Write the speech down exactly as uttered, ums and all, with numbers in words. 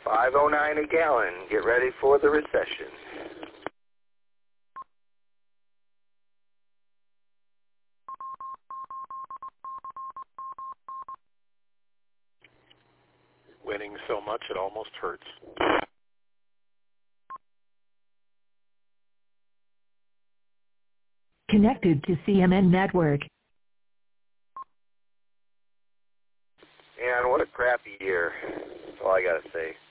five oh nine a gallon. Get ready for the recession. Winning so much it almost hurts. Connected to C M N Network. Man, what a crappy year. That's all I got to say.